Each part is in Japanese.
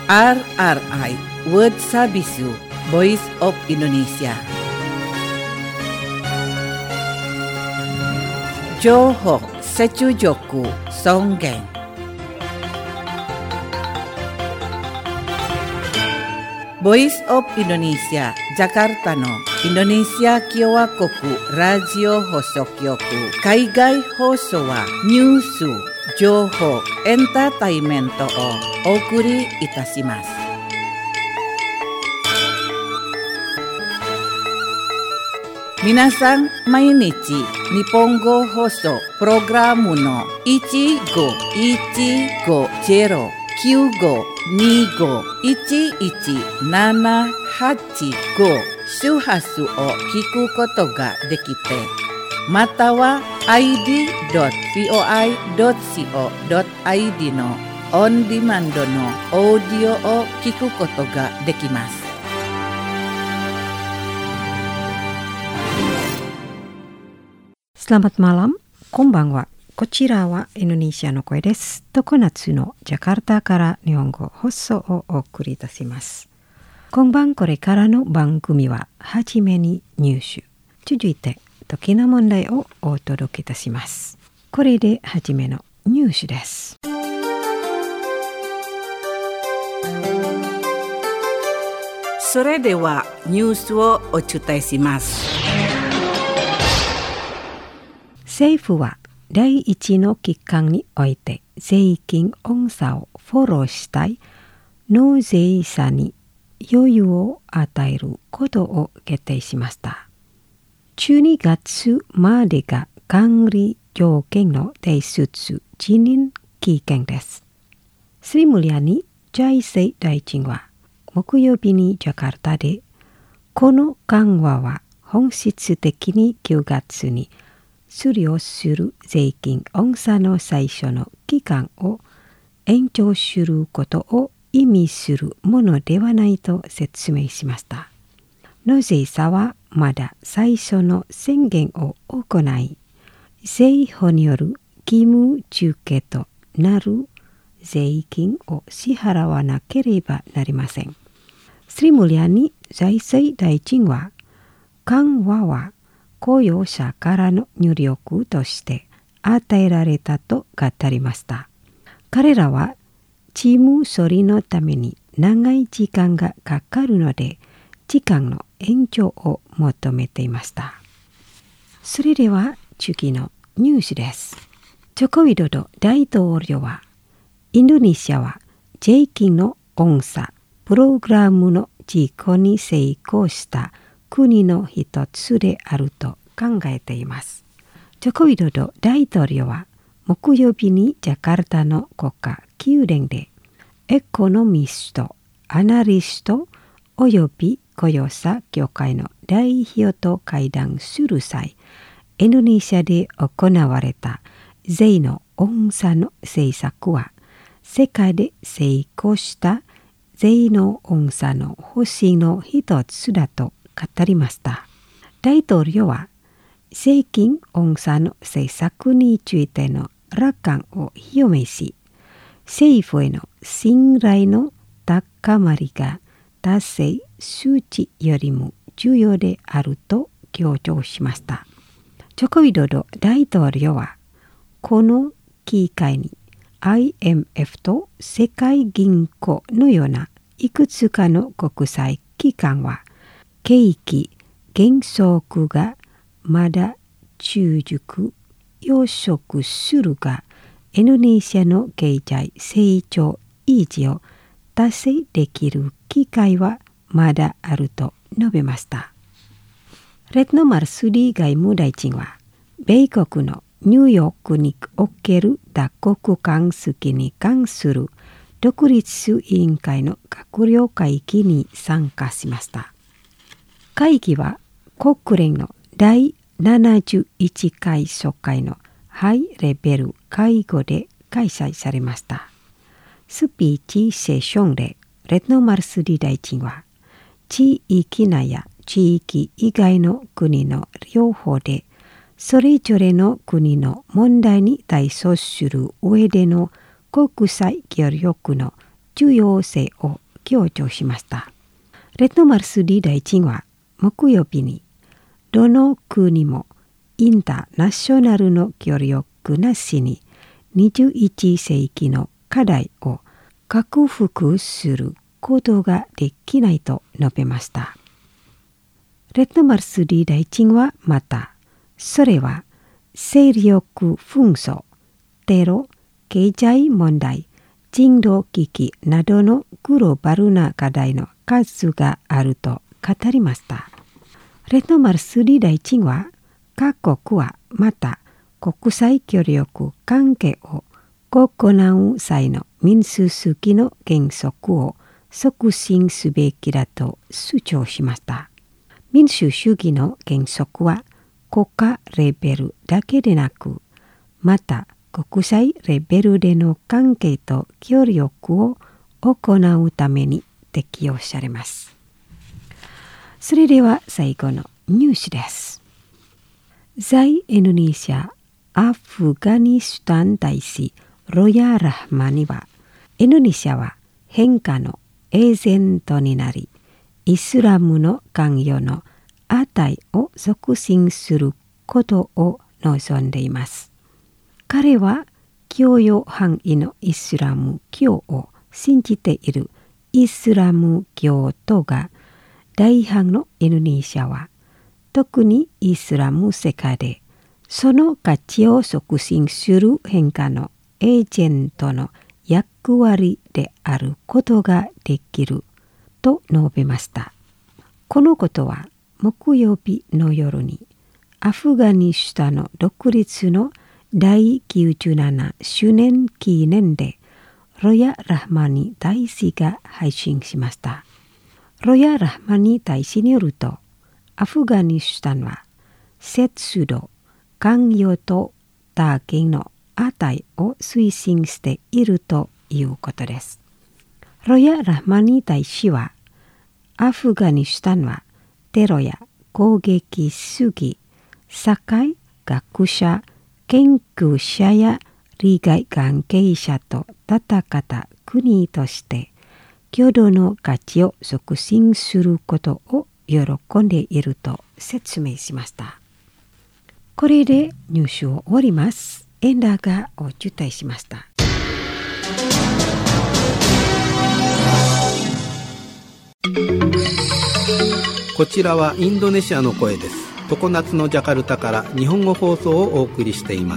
RRI World Sabisu Voice of Indonesia. Johok Secujoku Songgeng. Voice of Indonesia Jakarta no Indonesia Kyowa Koku Radio Hosokyoku Kaigai Hoso wa Nyusu Johok Entertainmento o Okuri Itashimasu. Minasan mainichi Nihongo Hoso Programu no 15-150-95-11-785 周波数を聞くことができて、または id.voi.co.id のオンディマンドのオーディオを聞くことができます。 Selamat malam, konbanwa. こちらはインドネシアの声です。常夏のジャカルタから日本語放送をお送りいたします。今晩これからの番組ははじめに入手。続いて時の問題をお届けいたします。これではじめの入手です。 それではニュースをお伝えします。 政府は第一の期間において税金音差をフォローしたい納税者に余裕を与えることを決定しました。12月までが管理条件の提出辞任期限です。スリムリアニ財政大臣は木曜日にジャカルタでこの緩和は本質的に9月に処理をする税金音差の最初の期間を延長することを意味するものではないと説明しました。納税者はまだ最初の宣言を行い、政府による義務付けとなる税金を支払わなければなりません。スリムリアニ財政大臣は、緩和は雇用者からの入力として与えられたと語りました。彼らは事務処理のために長い時間がかかるので、時間の延長を求めていました。それでは次のニュースです。ジョコウィドド大統領は、インドネシアは税金の音差プログラムの実行に成功した国の一つであると考えています。ジョコウィドド大統領は木曜日にジャカルタの国家宮殿でエコノミスト、アナリストおよび雇用者協会の代表と会談する際、インドネシアで行われた税の音差の政策は世界で成功した税の音差の方針の一つだと語りました。大統領は税金音差の政策についての楽観を表明し、政府への信頼の高まりが達成数値よりも重要であると強調しました。ジョコウィドド大統領はこの機会に IMF と世界銀行のようないくつかの国際機関は景気減速がまだ続く予測するが、インドネシアの経済成長維持を達成できる機会はまだあると述べました。レッノ・マルスリ外務大臣は、米国のニューヨークにおける多国間主義に関する独立委員会の閣僚会議に参加しました。会議は国連の第71回総会のハイレベル会合で開催されました。スピーチセッションでレッノ・マルスリ大臣は、地域内や地域以外の国の両方でそれぞれの国の問題に対処する上での国際協力の重要性を強調しました。レッドマルスリー大臣は木曜日にどの国もインターナショナルの協力なしに21世紀の課題を克服することができないと述べました。レッドマルスリー大臣はまた、それは勢力紛争、テロ、経済問題、人道危機などのグローバルな課題の数があると語りました。レッドマルスリー大臣は、各国はまた国際協力関係を行う際の民主主義の原則を促進すべきだと主張しました。民主主義の原則は国家レベルだけでなく、また国際レベルでの関係と協力を行うために適用されます。それでは最後のニュースです。在インドネシア・アフガニスタン大使ロヤ・ラフマニは、インドネシアは変化のエージェントになり、イスラムの関与の値を促進することを望んでいます。彼は教養範囲のイスラム教を信じているイスラム教徒が大半のインドネシアは、特にイスラム世界でその価値を促進する変化のエージェントの役割であることができると述べました。このことは木曜日の夜にアフガニスタンの独立の第97周年記念でロヤ・ラフマニ大使が配信しました。ロヤ・ラフマニ大使によると、アフガニスタンは節度、関与と多元の値を推進しているということです。ロヤ・ラフマニ大使は、アフガニスタンはテロや攻撃主義、社会学者、研究者や利害関係者と戦った国として共同の価値を促進することを喜んでいると説明しました。これでニュースを終わります。エンダーがお伝えしました。 こちらはインドネシアの声です。常夏のジャカルタから日本語放送をお送りしています。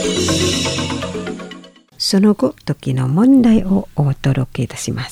その後、時の問題をお届けいたします。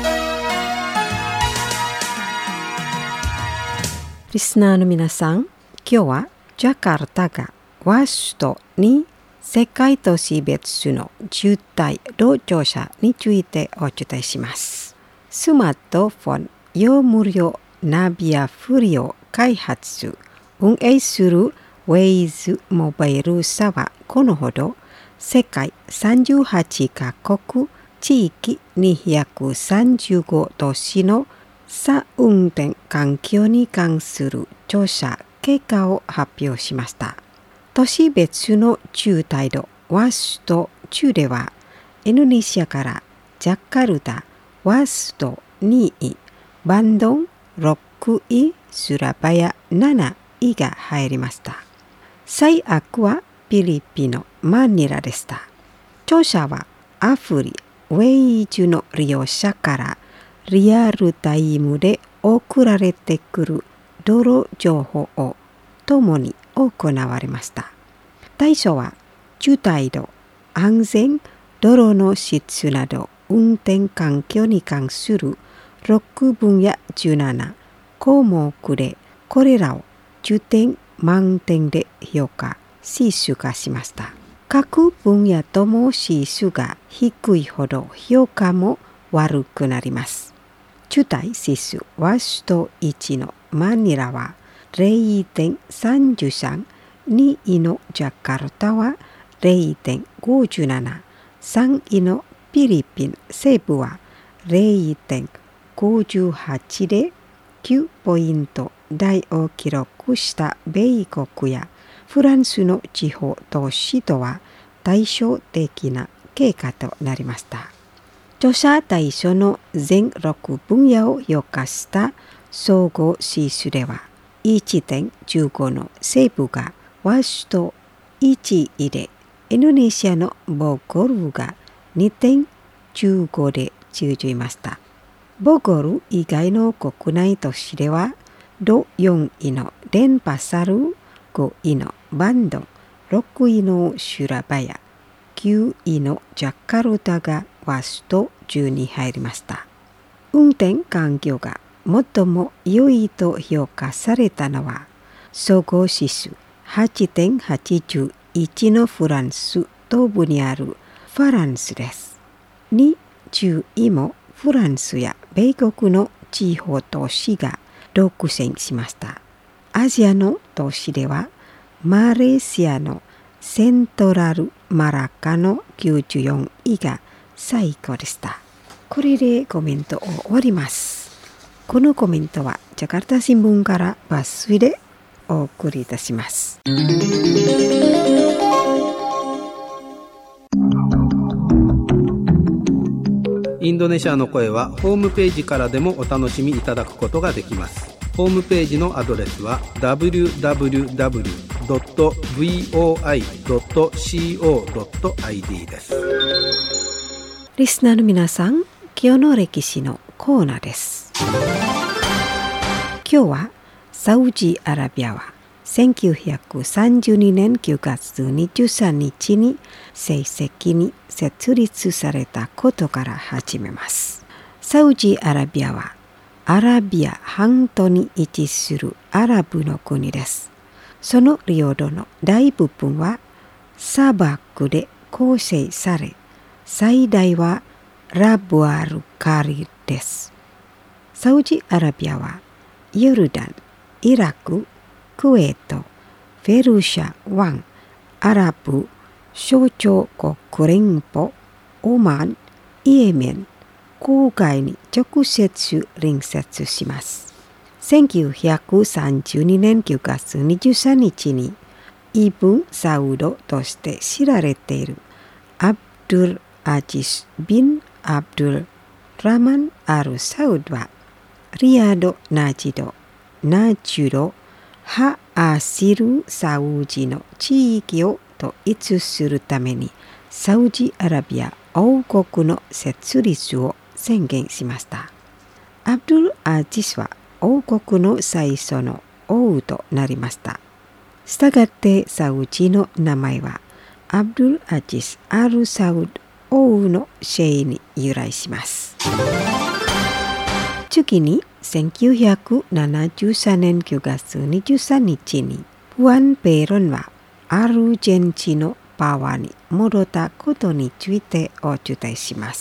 リスナーの皆さん、今日はジャカルタがワシュトに世界都市別の渋滞同乗車についてお伝えします。スマートフォン用無料ナビアプリを開発・運営する Waze モバイル社はこのほど世界38カ国地域235都市の車運転環境に関する調査結果を発表しました。都市別の渋滞度ワシュト中ではインドネシアからジャカルタ、ワシュト2位、バンドン6位、スラバヤ7位が入りました。最悪はフィリピンのマニラでした。調査はアプリ、ウェイズの利用者からリアルタイムで送られてくる道路情報をともに行われました。対象は渋滞度、安全、道路の質など運転環境に関する6分野17項目で、これらを10点満点で評価・指数化しました。各分野とも指数が低いほど評価も悪くなります。渋滞指数ワシュト1のマニラは 0.33、2位のジャカルタは 0.57、3位のフィリピン西部は 0.58 で9ポイント台を記録した米国やフランスの地方都市とは対照的な経過となりました。 著者対象の全6分野を評価した総合指数では 1.15 の西部がワシと1位で、インドネシアのボゴルが 2.15 で続いました。ボゴル以外の国内都市では、同4位のデンパサル、5位のバンドン、6位のシュラバヤ、9位のジャカルタがワシと10に入りました。運転環境が最も良いと評価されたのは、総合指数 8.81 のフランス東部にあるファランスです。20位もフランスや米国の地方都市が独占しました。アジアの都市では、マレーシアのセントラルマラカの94位が最高でした。これでコメントを終わります。このコメントはジャカルタ新聞から抜粋でお送りいたします。 インドネシアの声はホームページからでもお楽しみいただくことができます。ホームページのアドレスは www.voi.co.id です。 リスナーの皆さん、今日の歴史のコーナーです。今日はサウジアラビアは1932年9月23日に正式に設立されたことから始めます。サウジアラビアはアラビア半島に位置するアラブの国です。その領土の大部分は砂漠で構成され、最大はラブアルカリです。サウジアラビアはヨルダン、イラク、クウェート、フェルシャ湾、アラブ首長国連邦、オマン、イエメン、郊外に直接隣接します。1932年9月23日にイブン・サウドとして知られているアブドゥル・アジス・ビン・アブドゥル・ラマン・アル・サウドはリヤド・ナジド、ナジュド、ハ・アシル・サウジの地域を統一するためにサウジアラビア王国の設立を宣言しました。アブドゥル・アジスは王国の最初の王となりました。したがってサウジの名前はアブドゥル・アジス・アル・サウド王の姓に由来します。次に1973年9月23日にフアン・ペロンはアルゼンチンのパワーに戻ったことについてお伝えします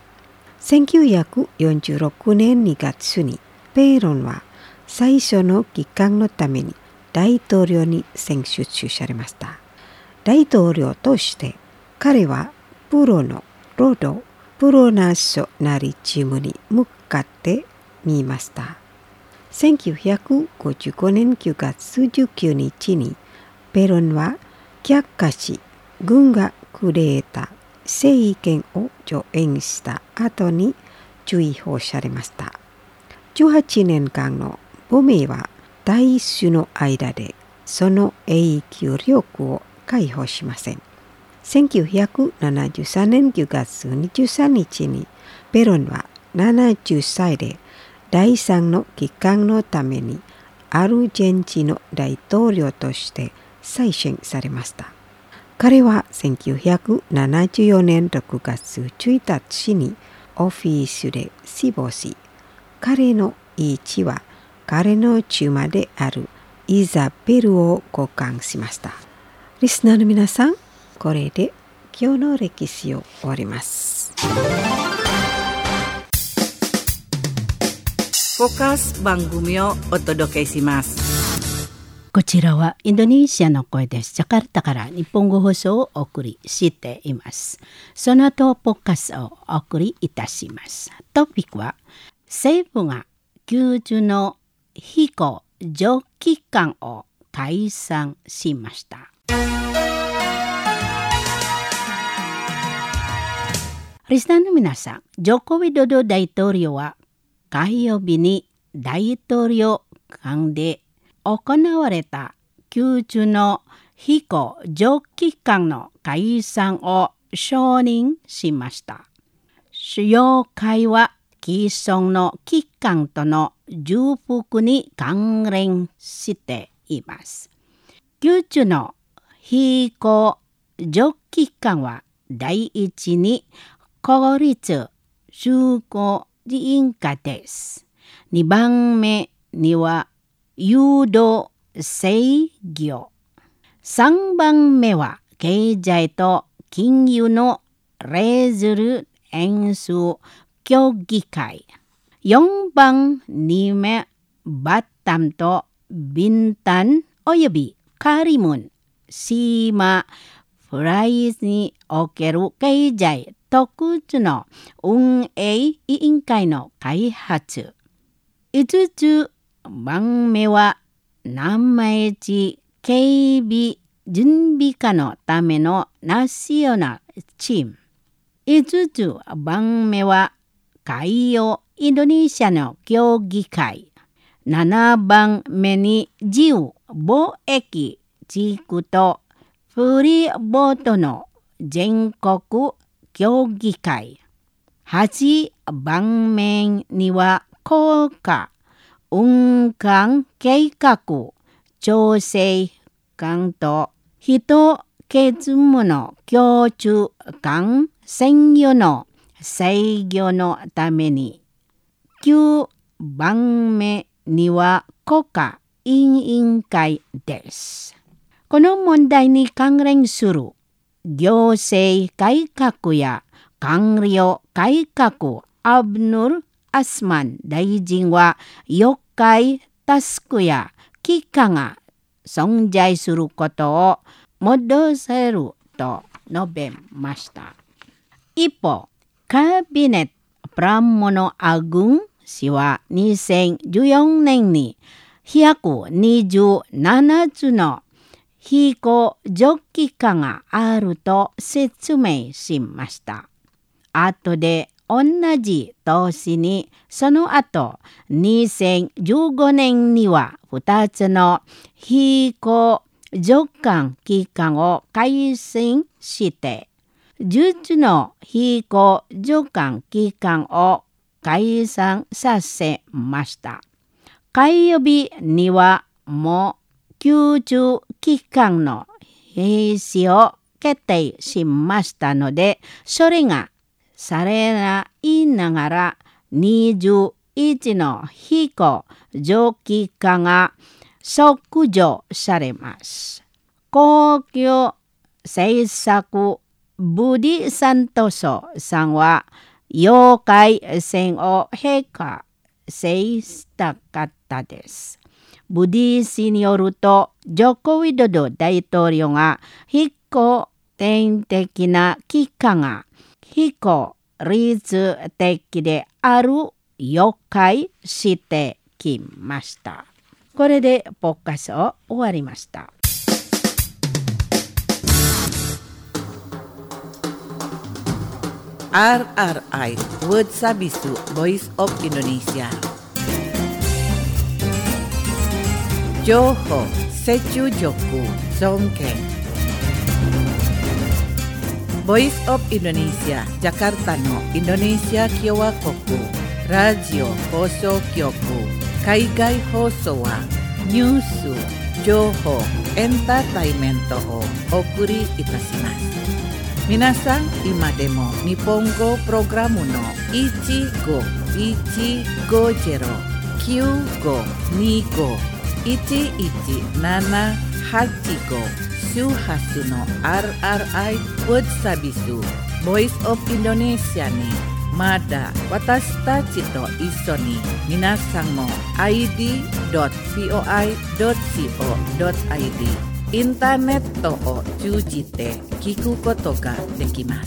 。1946年2月にペロンは最初の期間のために大統領に選出されました。大統領として彼はプロのロド・プロナソナリチームに向かってみました。1955年9月19日にペロンは却下し、軍がクーデター政権を上演した後に追放されました。18年間の亡命は大衆の間でその影響力を解放しません。1973年9月23日にペロンは70歳で第3の期間のためにアルゼンチンの大統領として再選されました。彼は1974年6月1日にオフィスで死亡し、彼の遺地は彼の妻であるイザベルを交換しました。リスナーの皆さん、これで今日の歴史を終わります。 フォーカス番組をお届けします。 こちらはインドネシアの声です。ジャカルタから日本語放送をお送りしています。その後、ポッカスをお送りいたします。トピックは、政府が救助の飛行場機関を解散しました。 リスナーの皆さん、ジョコ・ウィドド大統領は火曜日に大統領官で行われた宮中の非公上機関の解散を承認しました。主要会は既存の機関との重複に関連しています。宮中の非公上機関は第一に公立宗教委員会です。2番目には誘導制御。3番目は経済と金融のレズル演習協議会。4番に目バッタンとビンタンおよびカリムン、シーマ、フライズにおける経済特殊の運営委員会の開発。5つ番目は南地警備準備課のためのナショナルチーム。5つ番目は海洋インドネシアの協議会。7番目に自由貿易地区とフリーボートの全国協議会。8番目には国家運管計画調整官と人決務の共通官専用の制御のために。9番目には国家委員会です。この問題に関連する行政改革や官僚改革アブヌル・アスマン大臣は4回タスクや機関が存在することを戻せると述べました。一方、カビネット・プラモノ・アグン氏は2014年に127つの非公上機関があると説明しました。後で同じ年にその後2015年には2つの非公上官機関を改選して10つの非公上官機関を解散させました。火曜日にはもう宮中機関の廃止を決定しましたので、それがされないながら21の非公上機関が削除されます。公共政策ブディ・サントソさんは要介線を陛下制したかったです。ブディ氏によると、ジョコ・ウィドド大統領が非公典的な機関が非公律的である了解してきました。これでポッカスを終わりました。 RRI Word Sabisu Voice of Indonesia 情報、接中力、尊敬 Voice of Indonesia ジャカルタのインドネシア共和国ラジオ放送局海外放送はニュース、情報、エンターテイメントをお送りいたします。皆さん、今でも日本語プログラムの1515251178周波数の RRI Word Sabisu Voice of Indonesia にまだ私たちと一緒に皆さんも id.voi.co.id インターネットを通じて聞くことができます。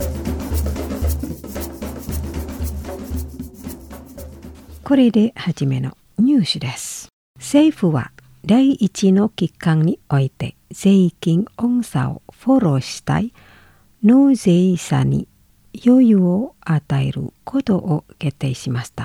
これではじめのニュースです。政府は第一の期間において税金音差をフォローしたい納税者に余裕を与えることを決定しました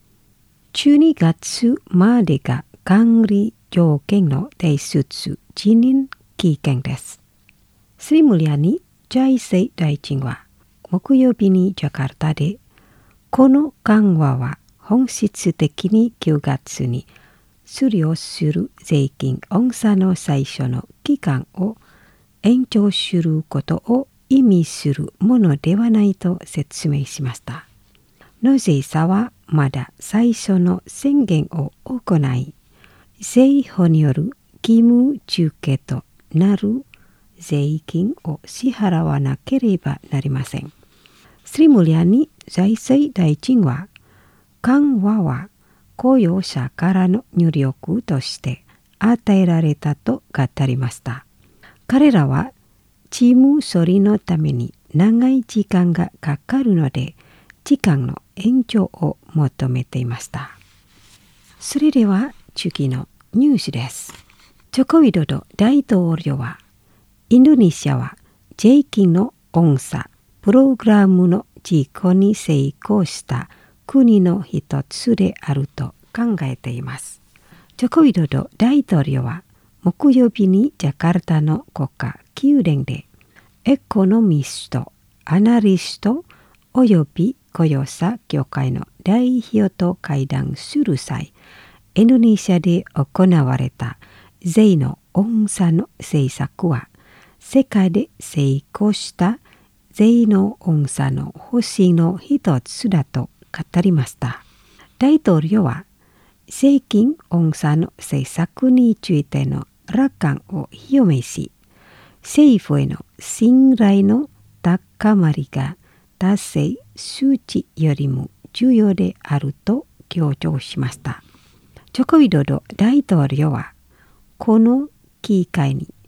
。12月までが管理条件の提出辞任期限です。スリムリアニ財政大臣は木曜日にジャカルタで、この緩和は本質的に9月に処理をする税金納差の最初の期間を延長することを意味するものではないと説明しました。納税者はまだ最初の宣言を行い、税法による義務付けとなる税金を支払わなければなりません。スリムリアニ財政大臣は、緩和は雇用者からの入力として与えられたと語りました。彼らは事務処理のために長い時間がかかるので、時間の延長を求めていました。それでは次のニュースです。ジョコウィドド大統領は、インドネシアは税金の納差プログラムの実行に成功した国の一つであると考えています。ジョコウィドド大統領は木曜日にジャカルタの国家宮殿でエコノミスト、アナリストおよび雇用者協会の代表と会談する際、インドネシアで行われた税の納差の政策は、世界で成功した税の納差の方針の一つだと語りました。大統領は、税金納差の政策についての楽観を表明し、政府への信頼の高まりが達成数値よりも重要であると強調しました。ジョコウィドド大統領は、この機会に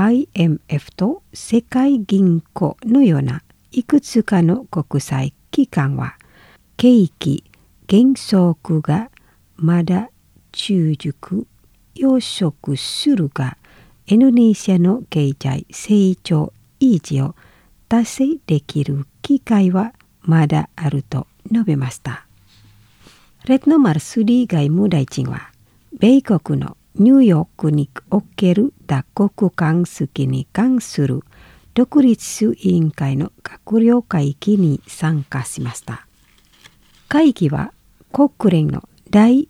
IMF と世界銀行のようないくつかの国際機関は、景気減速がまだ続く予測するが、インドネシアの経済成長維持を達成できる機会はまだあると述べました。レッドマルスリー外務大臣は、米国のニューヨークにおける多国間主義に関する独立委員会の閣僚会議に参加しました。会議は国連の第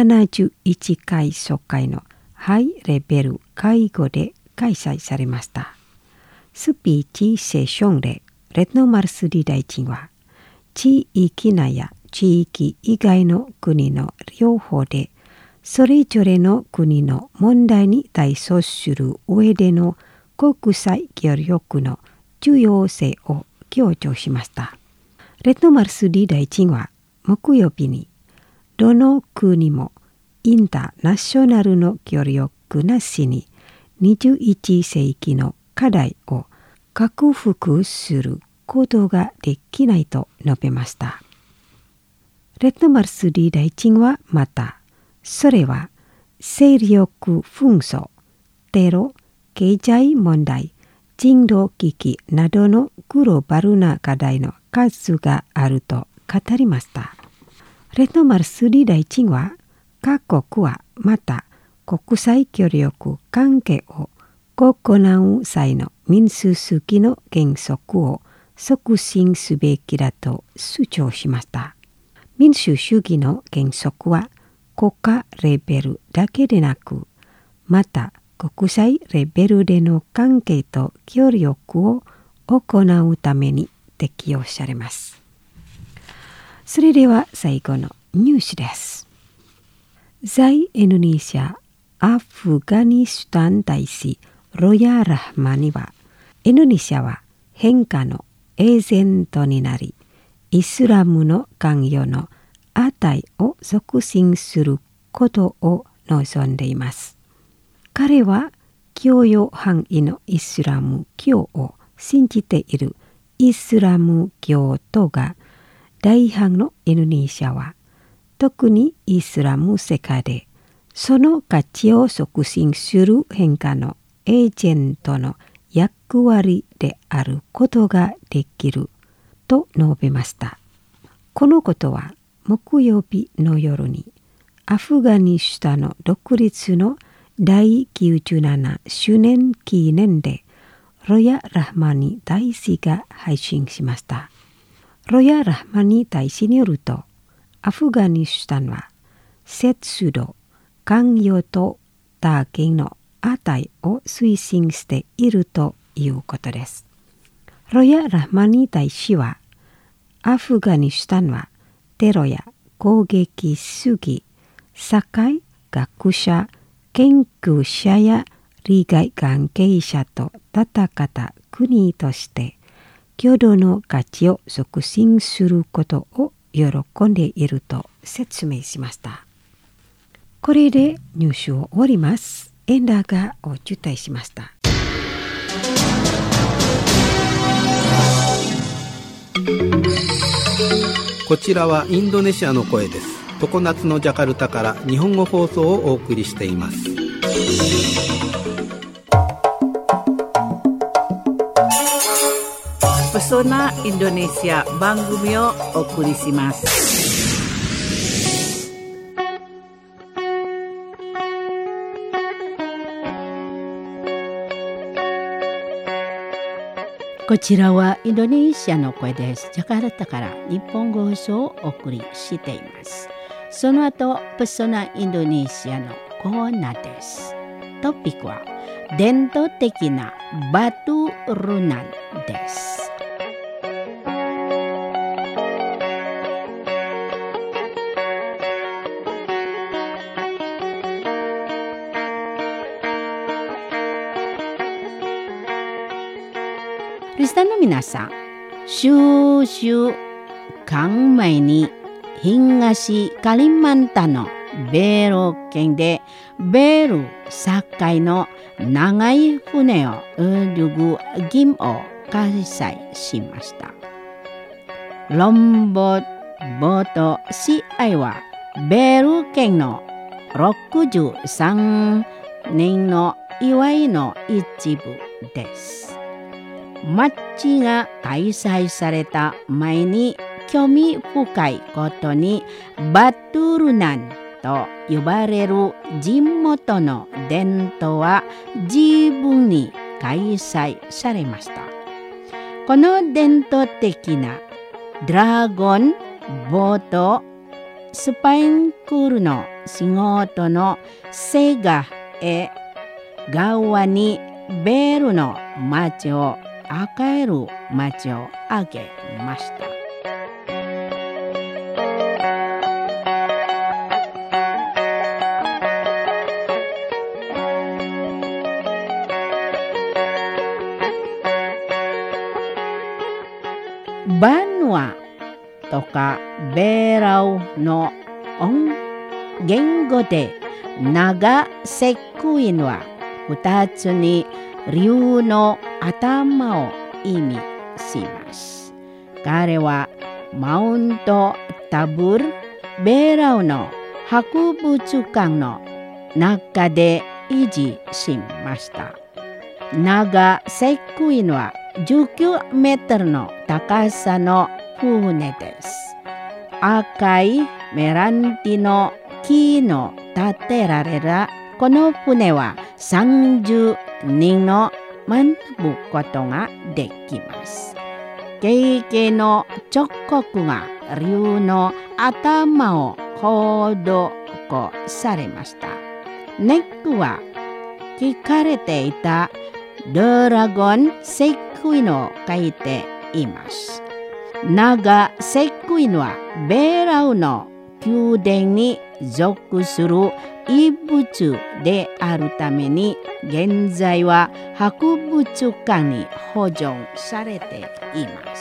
71回総会のハイレベル会合で開催されました。スピーチセッションでレッドマルスリ大臣は、地域内や地域以外の国の両方でそれぞれの国の問題に対処する上での国際協力の重要性を強調しました。レッドマルスリ大臣は木曜日に、どの国もインターナショナルの協力なしに21世紀の課題を克服することができないと述べました。レッドマルスリ大臣はまた、それは勢力紛争、テロ、経済問題、人道危機などのグローバルな課題の数があると語りました。レッドマルスリ大臣は、各国はまた国際協力関係を行う際の民主主義の原則を促進すべきだと主張しました。民主主義の原則は国家レベルだけでなく、また国際レベルでの関係と協力を行うために適用されます。それでは最後のニュースです。在インドネシア・アフガニスタン大使ロヤ・ラフマニは、インドネシアは変化のエージェントになり、イスラムの関与の値を促進することを望んでいます。彼は教養範囲のイスラム教を信じているイスラム教徒が大半のインドネシアは、特にイスラム世界でその価値を促進する変化のエージェントの役割であることができると述べました。このことは木曜日の夜にアフガニスタンの独立の第97周年記念でロヤ・ラハマニ大使が配信しました。ロヤ・ラハマニ大使によると、アフガニスタンは節度、寛容と多権の値を推進しているということです。ロヤ・ラハマニ大使は、アフガニスタンはテロや攻撃主義、社会学者、研究者や利害関係者と戦った国として共同の価値を促進することを喜んでいると説明しました。これでニュースを終わります。エンダーがお伝えしました。 こちらはインドネシアの声です。常夏のジャカルタから日本語放送をお送りしています。 Pesona Indonesia 番組をお送りします。 こちらはインドネシアの声です。ジャカルタから日本語放送をお送りしています。その後、ペソナインドネシアのコーナーです。トピックは伝統的なバトルナンです。リスナーの皆さん、数週間前に東カリマンタンのベール県でベール境の長い船を泳ぐゲームを開催しました。ロンボート試合はベール県の63年の祝いの一部です。マッチが開催された前に興味深いことにバトルナンと呼ばれる地元の伝統は十分に開催されました。この伝統的なドラゴンボートスパインクールの仕事の成果へ側にベールの町を赤える町を挙げました。バヌアとかベーラウの言語で長セクインは2つに竜の頭を意味します。彼はマウントタブルベーラウの博物館の中で維持しました。長セクインは19メートルの高さの船です。赤いメランティの木の建てられたこの船は30人の学ぶことができます。経験の彫刻が竜の頭を施されました。ネックは聞かれていたドラゴンセクインを書いています。長セクインはベーラウの宮殿に属する遺物であるために現在は博物館に保存されています。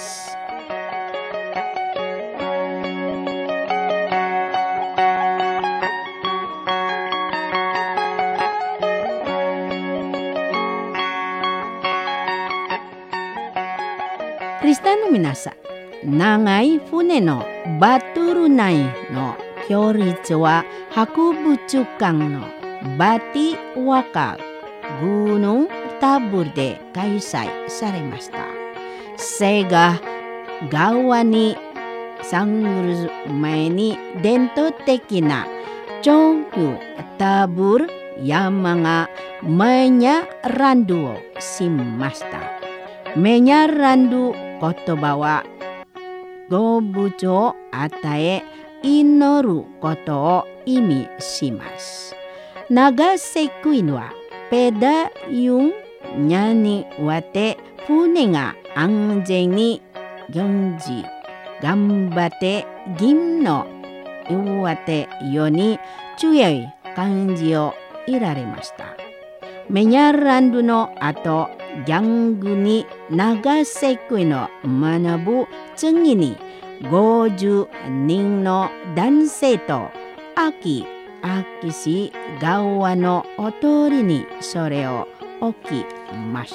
クリスタンの皆さん、長い船のバトル内の協力は博物館のバティワカグヌンタブルで開催されました。セガ側に参る前に伝統的な長寿タブル山がメニャランドをしました。メニャランド言葉は動物を与え祈ることを意味します。長瀬クイーンはペダユンニャにわて船が安全に行事頑張って銀の岩手ように強い感じを得られました。メニャランドの後、ギャングに長瀬クイーンを学ぶ次に50人の男性と秋市側のお通りにそれを置きました。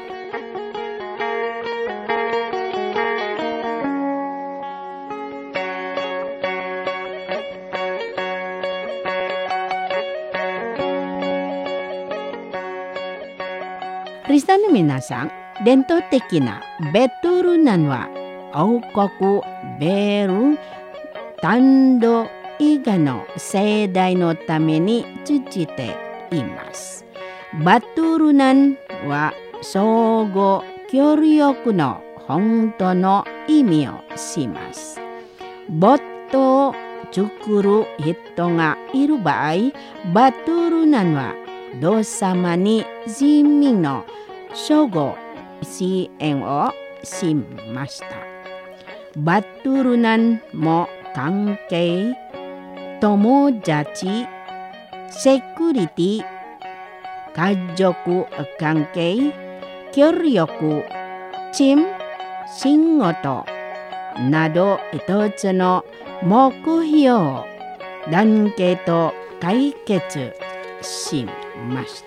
リスナーの皆さん、伝統的なベトルナンは王国ベル単独以外の世代のために通じています。バトルナンは相互協力の本当の意味をします。ボットを作る人がいる場合、バトルナンは同様に人民の相互支援をしました。バトルナンも関係、友達、セキュリティ、家族関係、協力、チーム、仕事など一つの目標を団結と解決しました。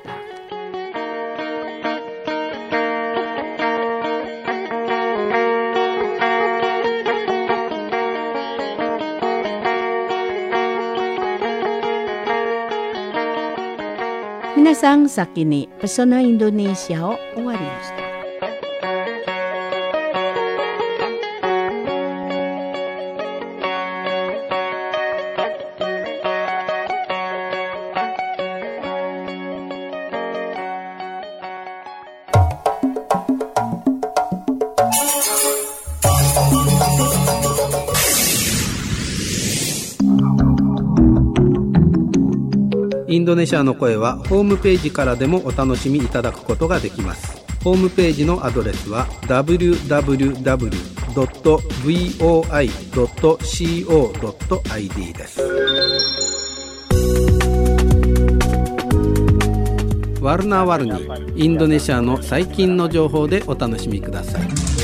皆さん先にペソナインドネシアを終わりました。 インドネシアの声はホームページからでもお楽しみいただくことができます。ホームページのアドレスは www.voi.co.id です。ワルナワルニ、インドネシアの最近の情報でお楽しみください。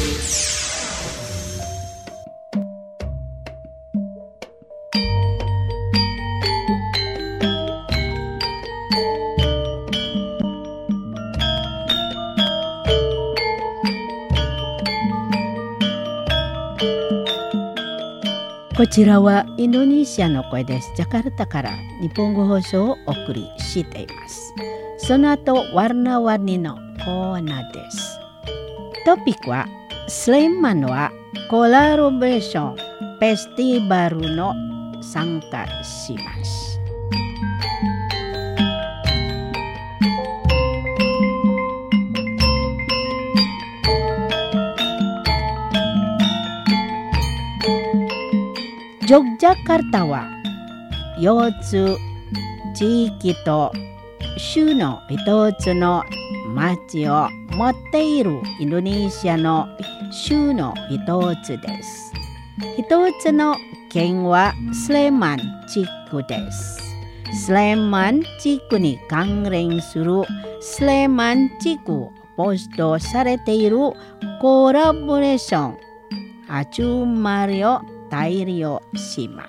こちらはインドネシアの声です。ジャカルタから日本語放送をお送りしています。その後、ワルナワルニのコーナーです。トピックはスレイマンはコラボレーションフェスティバルの参加します。ジョグジャカルタは4つ地域と州の一つの町を持っているインドネシアの州の一つです。一つの県はスレマン地区です。スレマン地区に関連するスレマン地区をポストされているコラボレーション集まりを代理をします。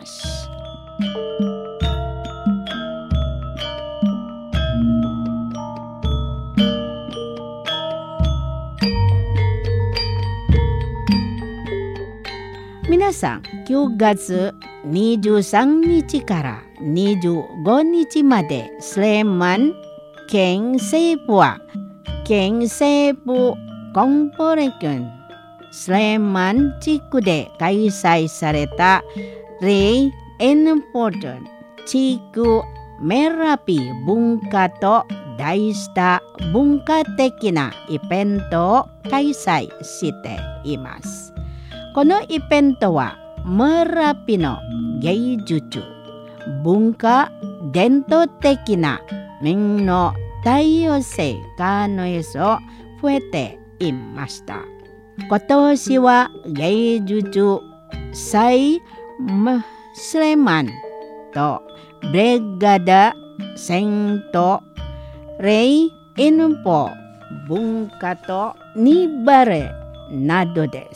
皆さん、9月23日から25日までスレマン県西部は県西部コンポレ県スレマン地区で開催されたレイ・エンポートン地区メラピ文化と題した文化的なイベントを開催しています。このイベントはメラピの芸術、文化、伝統的な面の多様性がの要素を増えていました。今年は芸術祭ムスレマンとブレガダセントレイインポ文化とニバレなどです。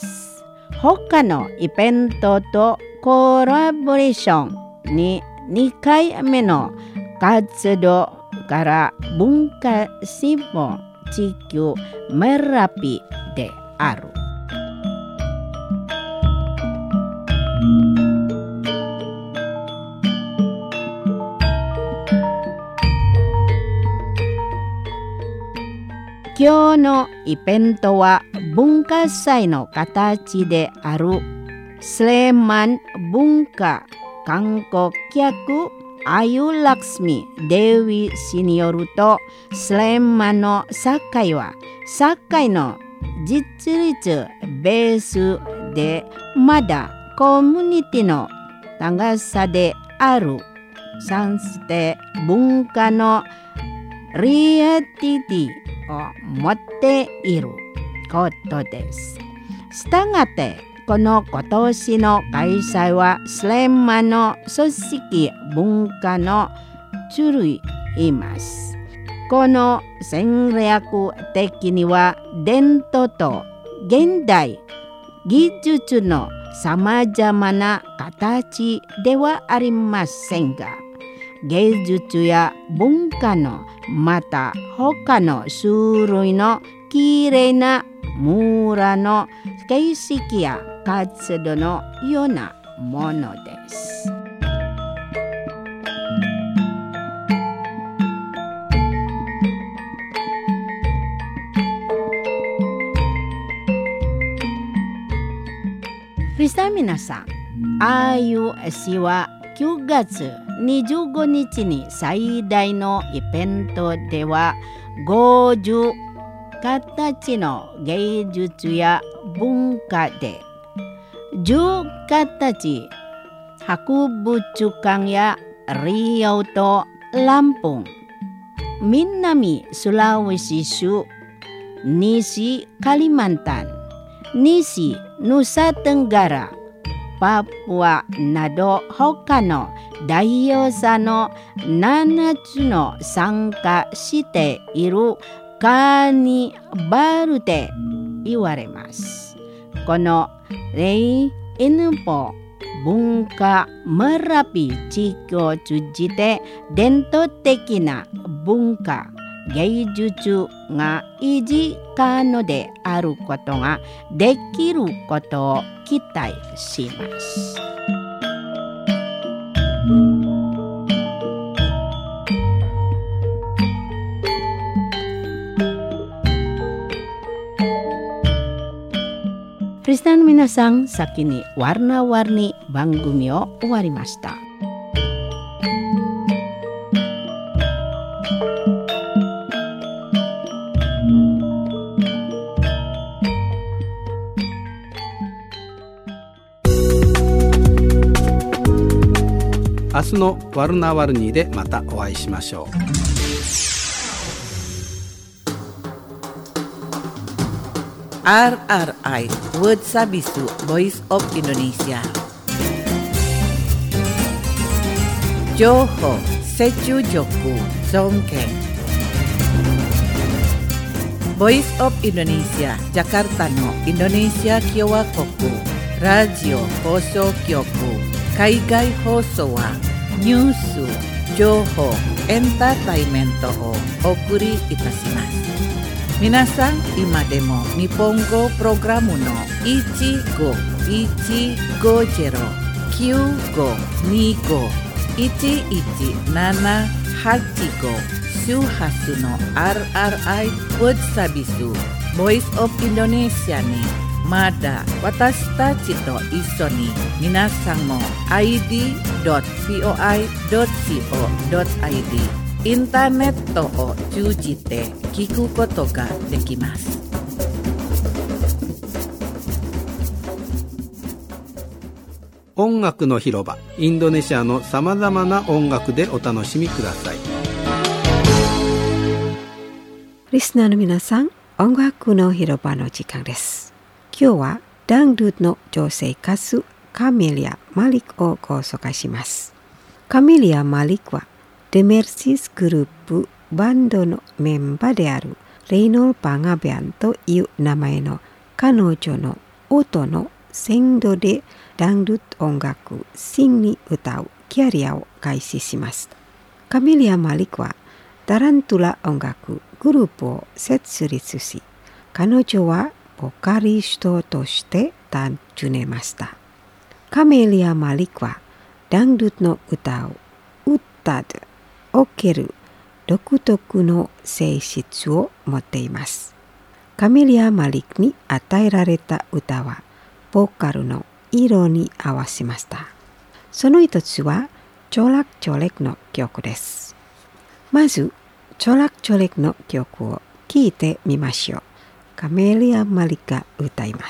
他のイベントとコラボレーションに2回目の活動から文化シンボ地球メラピである。今日のイベントは文化祭の形であるスレマン文化観光客アユラクスミデーウィ氏によると、スレマンの社会は社会の実立ベースでまだコミュニティの長さである。そして文化のリアリティを持っていることです。したがってこの今年の開催はスレマンの組織文化の種類います。この戦略的には伝統と現代技術のさまざまな形ではありませんが、芸術や文化のまた他の種類のきれいな村の形式や活動のようなものです。リスナー皆さん、IUC は9月25日に最大のイベントでは50形の芸術や文化で10形博物館やリオとランプン、南スラウェシ州、西カリマンタン、西ヌサテンガラ、パプアなど他の代表者の7つの参加しているカーニバルで言われます。このレイインポ文化メラピ地域を通じて伝統的な文化芸術が維持可能であることができることを期待します。リスナーの皆さん、先にwarna-warni番組を終わりました。 明日のワルナワルニーでまたお会いしましょう。 RRI Word Sabisu Voice of Indonesia. Johor Secu Joku Songken. Voice of Indonesia Jakarta no Indonesia Kiowa Koku Radio Hoso Kyoku Kaigai Hoso wa Nyusu Johor Entertainment o Okuri Itasimasu. 皆さん、今でも日本語プログラムの 15150-9525-11-785 周波数の RRI Word Sabisu Voice of Indonesia にまだ私たちと一緒に皆さんも id.poi.co.id インターネットを通じて聞くことができます。 音楽の広場、インドネシアのさまざまな音楽でお楽しみください。 リスナーの皆さん、音楽の広場の時間です。今日はダンドゥの女性歌手カメリア・マリクをご紹介します。カメリア・マリクはデメルシスグループバンドのメンバーであるレイノル・パンガビアンという名前の彼女の音の鮮度でダンドゥ音楽シンに歌うキャリアを開始しました。カメリア・マリクはタラントゥラ音楽グループを設立し、彼女はボカリストとして誕生ました。カメリア・マリクはダンドゥの歌を歌でおける独特の性質を持っています。カメリア・マリクに与えられた歌はボーカルの色に合わせました。その一つはチョラクチョレクの曲です。まずチョラクチョレクの曲を聴いてみましょう。カメリア・マリクが歌います。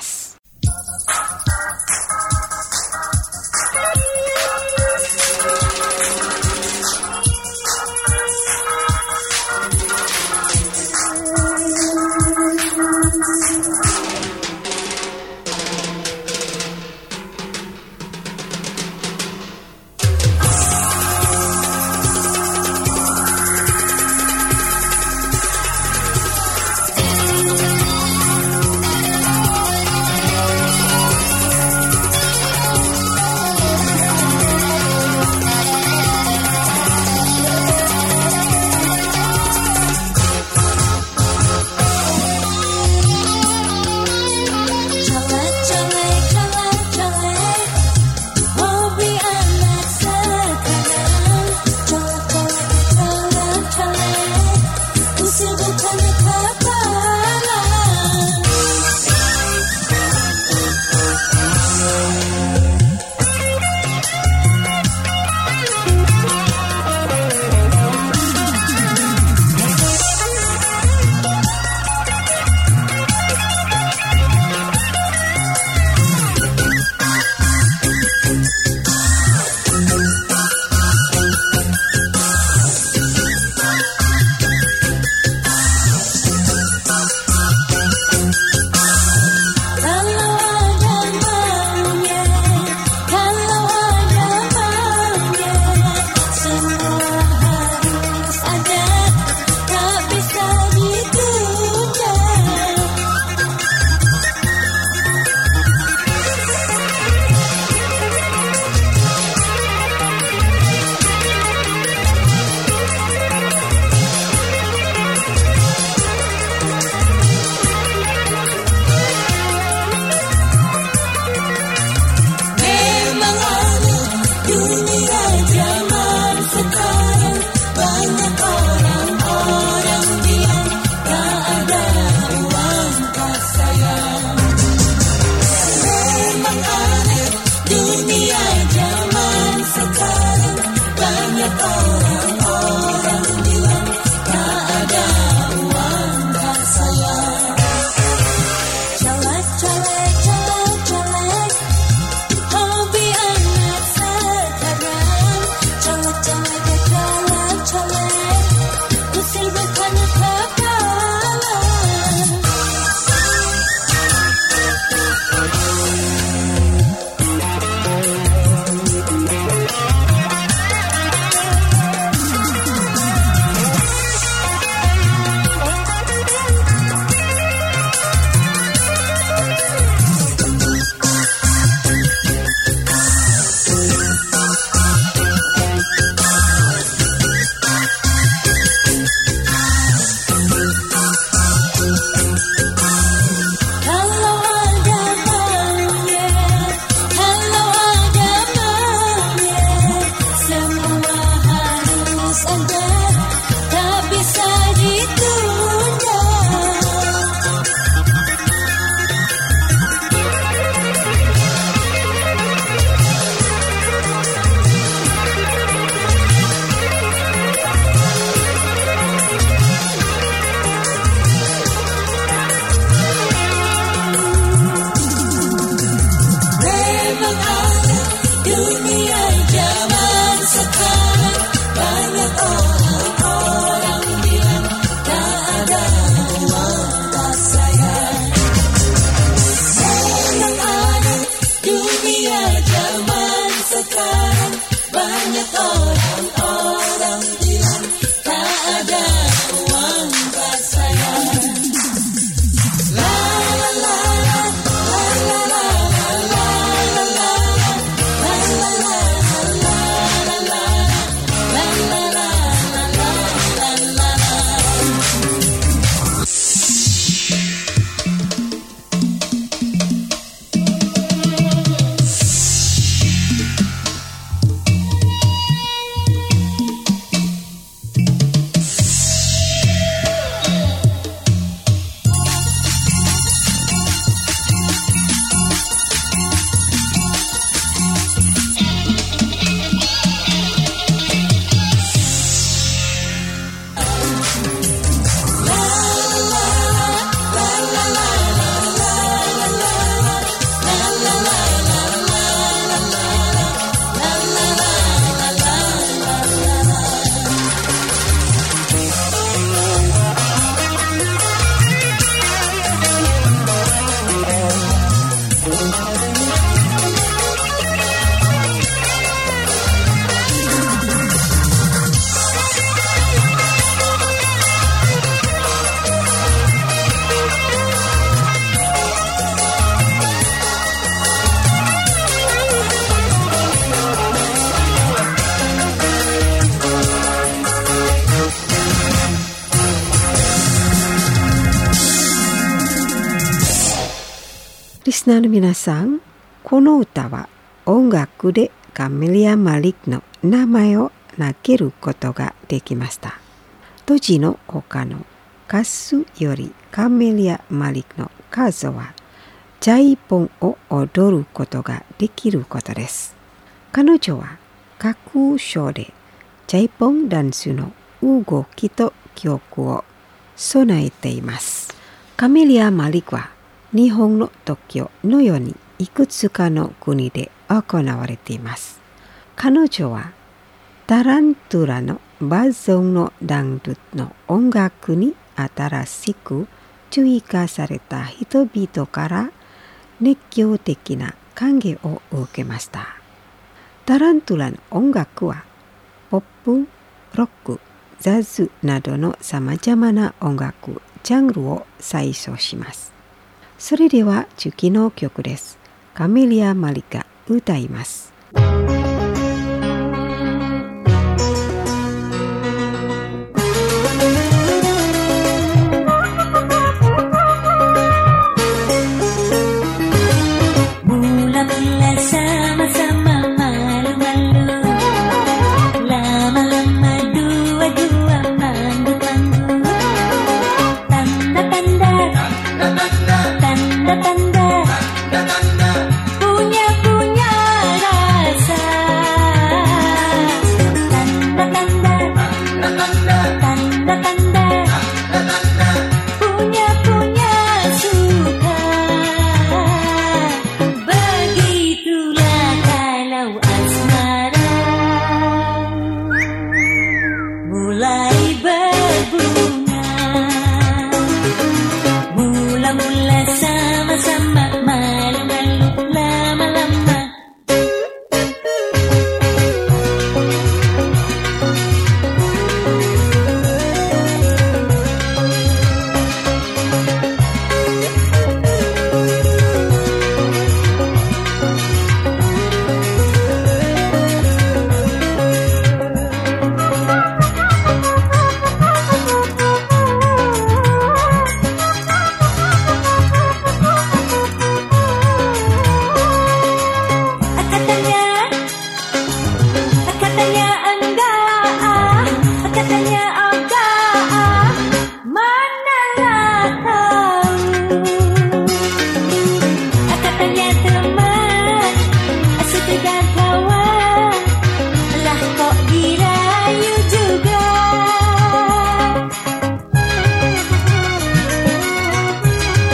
Dunia zaman sekarang banyak orang bilang tak ada uang tak sayang. Memang ada dunia zaman sekarang banyak orang bilang tak ada uang tak sayang. La la la la la la la la la la リスナーの皆さん、この歌は音楽でカメリア・マリックの名前を投げることができました。当時の他の歌手よりカメリア・マリックの数はジャイポンを踊ることができることです。彼女は各所でジャイポンダンスの動きと曲を備えています。カメリア・マリックは日本の東京のようにいくつかの国で行われています。彼女はタラントゥラのバージョンのダンルの音楽に新しく追加された人々から熱狂的な歓迎を受けました。タラントゥラの音楽はポップ、ロック、ジャズなどのさまざまな音楽ジャンルを採唱します。それでは次の曲です。カメリア・マリが歌います。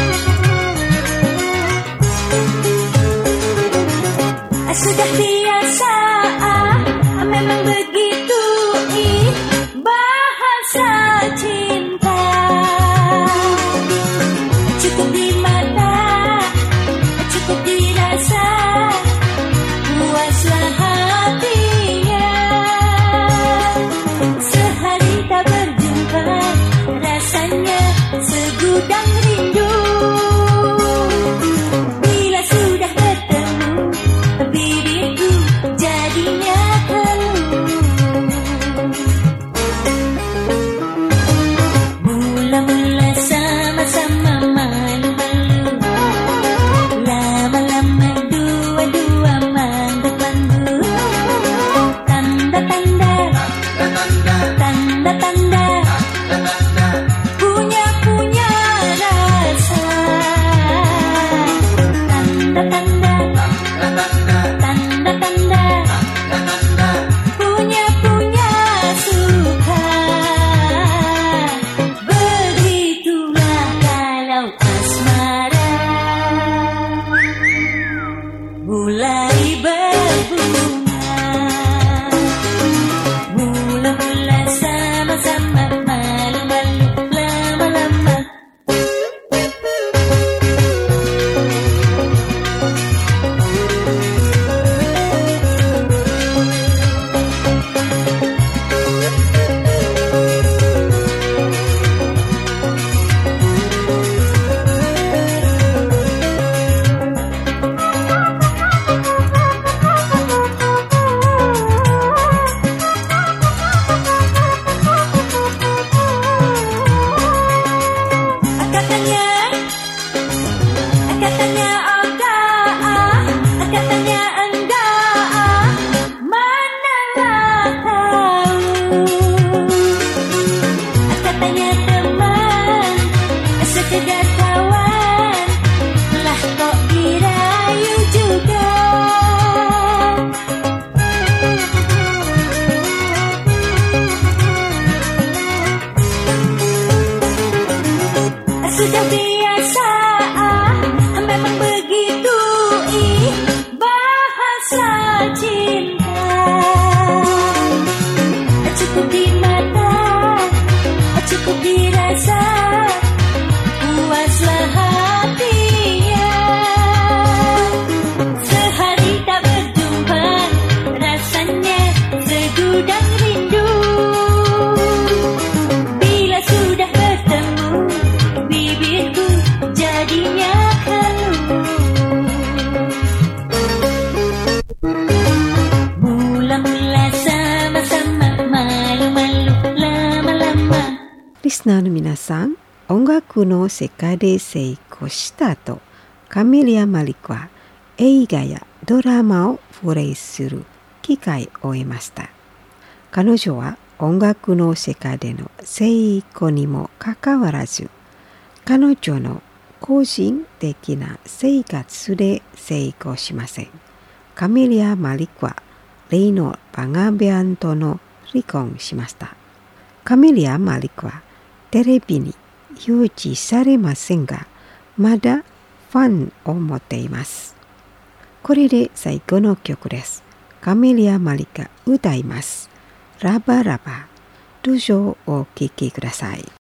Sudah biasa Tanda-tanda punya suka. Begitulah kalau asmara mulai berbunga. Mula-mula sama-sama, malu-malu lama-lama. Katanya enggak, manalah tahu. Katanya teman, sekedar kawan, lah kok dirayu juga. Sudah biasa, memang begitu bahasa cinta. Cukup di mata, cukup dirasa, puaslah hatinya. Sehari tak berjumpa, rasanya segudang rindu. Bila sudah bertemu, bibirku jadinya keluh. Mula-mula sama-sama, malu-malu lama-lama. リスナーの皆さん、音楽の世界で成功した後、カメリア・マリクは映画やドラマをプレイする機会を得ました。彼女は音楽の世界での成功にもかかわらず、彼女の個人的な生活で成功しません。カメリア・マリクは例のバガビアンとの離婚しました。カメリア・マリクはテレビに表示されませんが、まだファンを持っています。これで最後の曲です。カメリア・マリクが歌います。ラバラバ。どうぞお聴きください。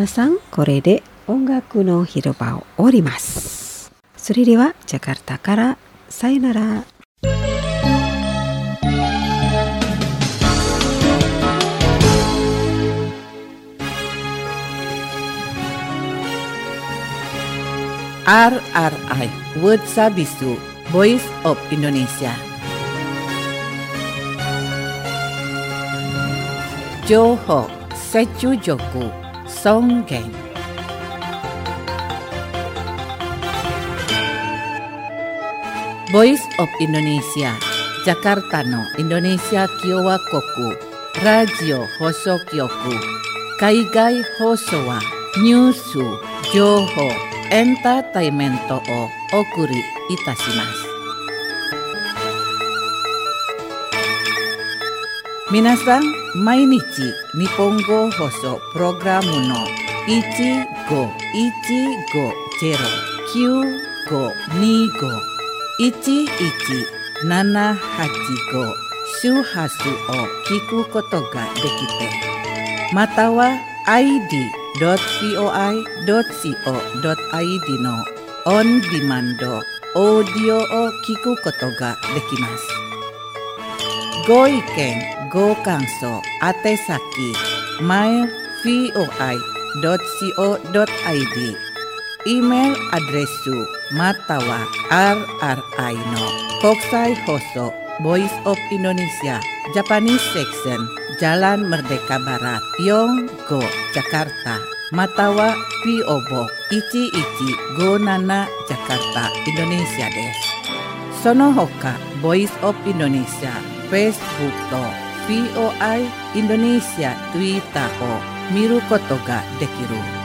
皆さん、これで音楽の広場を終わります。それではジャカルタからさよなら。 RRI Word Sabisu Voice of Indonesia. Johor Secu Joku Songgeng. Voice of Indonesia Jakarta no Indonesia Kiowa Koku Radio Hoso Kyoku Kaigai Hoso wa Nyusu Johor Entertainment o okuri itashimasu. Minasan, mainichi Nihongo Hoso Programu no 1515-95-11-785 Shuhasu o kiku koto ga dekite. Matawa id.voi.co.id の On Demand オーディオを聞くことができます。ご意見、ご感想、宛先 mail.voi.co.id イメールアドレスまたは RRI の国際放送 Voice of Indonesia Japanese Section Jalan Merdeka Barat Yonggo Jakarta Matawa PO Box 1157 Jakarta Indonesia です。その他 Voice of Indonesia Facebook と VOI Indonesia Twitter を見ることができる